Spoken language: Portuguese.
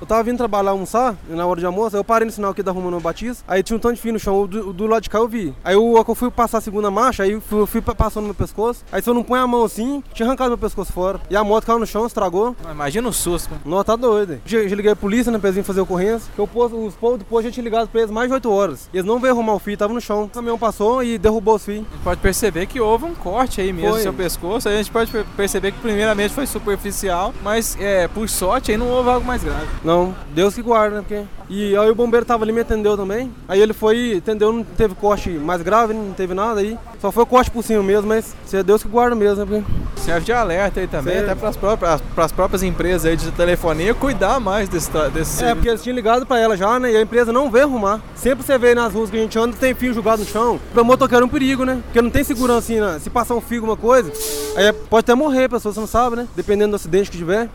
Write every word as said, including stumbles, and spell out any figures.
Eu tava vindo trabalhar, almoçar, na hora de almoço, aí eu parei no sinal aqui da Rua Manuel Batista, aí tinha um tanto de fio no chão, o do, do lado de cá eu vi. Aí eu, eu fui passar a segunda marcha, aí eu fui, fui passando no meu pescoço, aí se eu não põe a mão assim, tinha arrancado meu pescoço fora. E a moto caiu no chão, estragou. Imagina o susto, mano. Não, tá doido. Já, já liguei a polícia, né, pra eles virem fazer ocorrência, que eu pôs, os povos do posto já tinha ligado pra eles mais de oito horas. Eles não veio arrumar o fio, tava no chão. O caminhão passou e derrubou os fios. A gente pode perceber que houve um corte aí mesmo no seu pescoço, aí a gente pode perceber que primeiramente foi superficial, mas é, por sorte aí não houve algo mais grave. Não, Deus que guarda, né, porque... E aí o bombeiro tava ali, me atendeu também. Aí ele foi, entendeu, não teve corte mais grave, não teve nada aí. Só foi corte por cima mesmo, mas se é Deus que guarda mesmo, né, porque... Serve de alerta aí também, Serve. até pras próprias, pras próprias empresas aí de telefonia cuidar mais desse... desse É, porque eles tinham ligado pra ela já, né, e a empresa não veio arrumar. Sempre você vê nas ruas que a gente anda, tem fio jogado no chão. Pra motoqueiro é um perigo, né, porque não tem segurança assim, né? Se passar um fio, alguma coisa, aí pode até morrer a pessoa, você não sabe, né, dependendo do acidente que tiver.